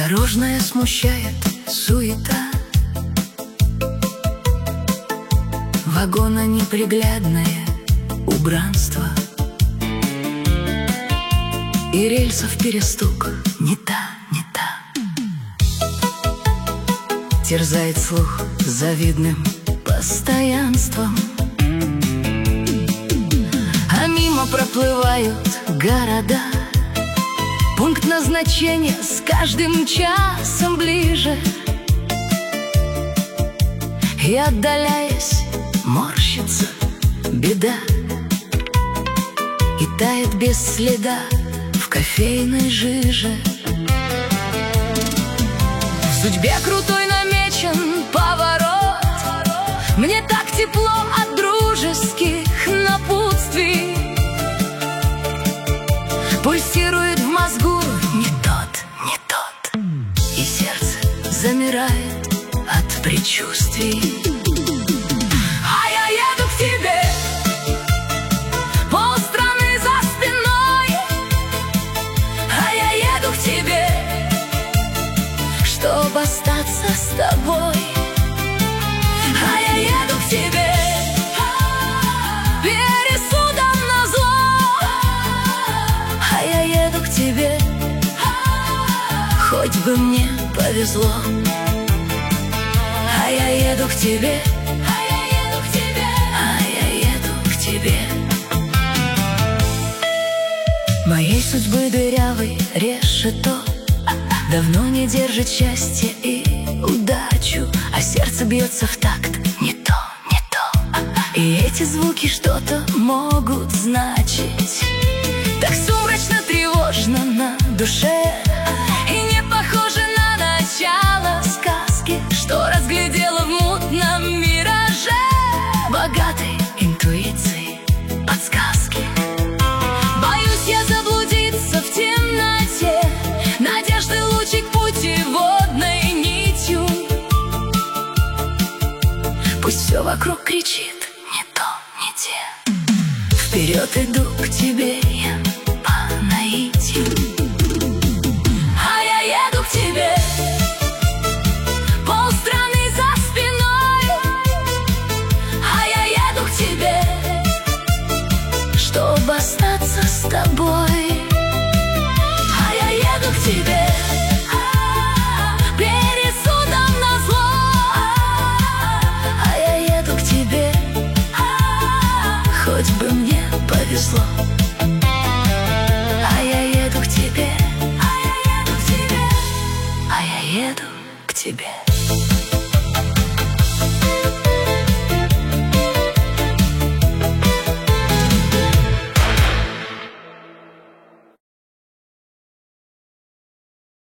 Дорожная смущает суета, вагона неприглядное убранство, и рельсов перестук не та, не та. Терзает слух завидным постоянством, а мимо проплывают города. Пункт назначения с каждым часом ближе, и, отдаляясь, морщится беда, и тает без следа в кофейной жиже. В судьбе крутой намечен поворот, мне так тепло от дружеских напутствий. Пульсирует в мозгу не тот, не тот, и сердце замирает от предчувствий. А я еду к тебе, полстраны за спиной. А я еду к тебе, чтобы остаться с тобой. А я еду к тебе, пересудом назло. А я еду к тебе, хоть бы мне повезло. А я еду к тебе, а я еду к тебе, а я еду к тебе. Моей судьбы дырявый решето давно не держит счастье и удачу, а сердце бьется в такт не то, не то. И эти звуки что-то могут значить. Так сумрачно, тревожно на душе, и не похоже на начало сказки, что разглядела в мутном мираже, богатой интуицией подсказки. Боюсь я заблудиться в темноте, надежды лучик путеводной нитью. Пусть все вокруг кричит не то, не те. Вперед иду к тебе я по наитию. А я еду к тебе, полстраны за спиной. А я еду к тебе, чтобы остаться с тобой. А я еду к тебе, пересудом назло. А я еду к тебе, хоть бы мне повезло. А я еду к тебе, а я еду к тебе, а я еду к тебе.